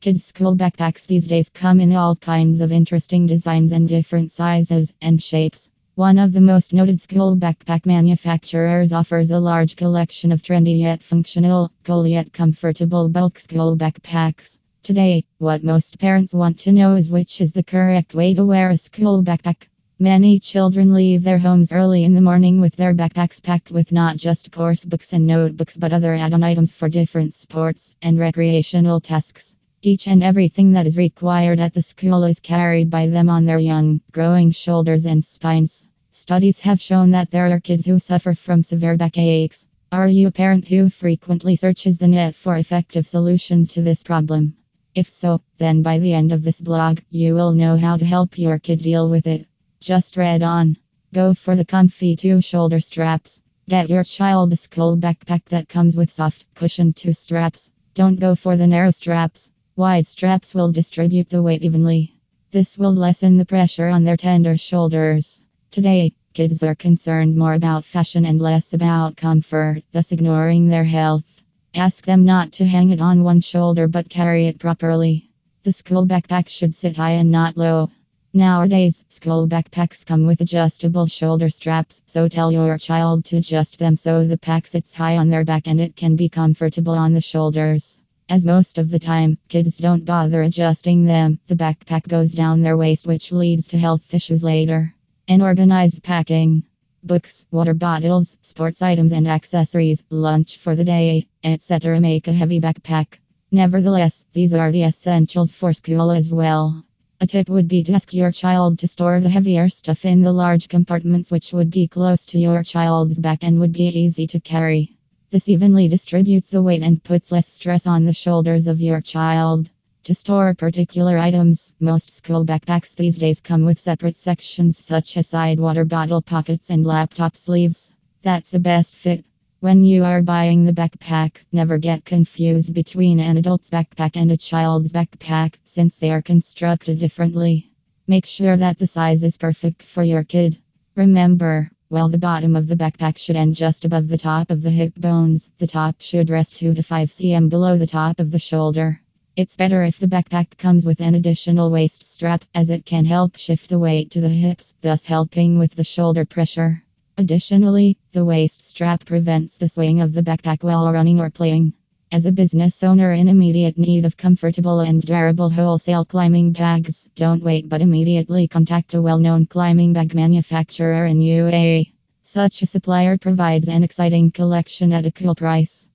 Kids' school backpacks these days come in all kinds of interesting designs and different sizes and shapes. One of the most noted school backpack manufacturers offers a large collection of trendy yet functional, cool yet comfortable bulk school backpacks. Today, what most parents want to know is which is the correct way to wear a school backpack. Many children leave their homes early in the morning with their backpacks packed with not just course books and notebooks but other add-on items for different sports and recreational tasks. Each and everything that is required at the school is carried by them on their young, growing shoulders and spines. Studies have shown that there are kids who suffer from severe backaches. Are you a parent who frequently searches the net for effective solutions to this problem? If so, then by the end of this blog, you will know how to help your kid deal with it. Just read on. Go for the comfy 2-shoulder straps. Get your child a school backpack that comes with soft, cushioned 2 straps. Don't go for the narrow straps. Wide straps will distribute the weight evenly. This will lessen the pressure on their tender shoulders. Today, kids are concerned more about fashion and less about comfort, thus ignoring their health. Ask them not to hang it on one shoulder but carry it properly. The school backpack should sit high and not low. Nowadays, school backpacks come with adjustable shoulder straps, so tell your child to adjust them so the pack sits high on their back and it can be comfortable on the shoulders. As most of the time, kids don't bother adjusting them, the backpack goes down their waist, which leads to health issues later. Unorganized packing. Books, water bottles, sports items and accessories, lunch for the day, etc. make a heavy backpack. Nevertheless, these are the essentials for school as well. A tip would be to ask your child to store the heavier stuff in the large compartments, which would be close to your child's back and would be easy to carry. This evenly distributes the weight and puts less stress on the shoulders of your child. To store particular items, most school backpacks these days come with separate sections such as side water bottle pockets and laptop sleeves. That's the best fit. When you are buying the backpack, never get confused between an adult's backpack and a child's backpack, since they are constructed differently. Make sure that the size is perfect for your kid. Remember, while the bottom of the backpack should end just above the top of the hip bones, the top should rest 2 to 5 cm below the top of the shoulder. It's better if the backpack comes with an additional waist strap, as it can help shift the weight to the hips, thus helping with the shoulder pressure. Additionally, the waist strap prevents the swaying of the backpack while running or playing. As a business owner in immediate need of comfortable and durable wholesale climbing bags, don't wait but immediately contact a well-known climbing bag manufacturer in UAE. Such a supplier provides an exciting collection at a cool price.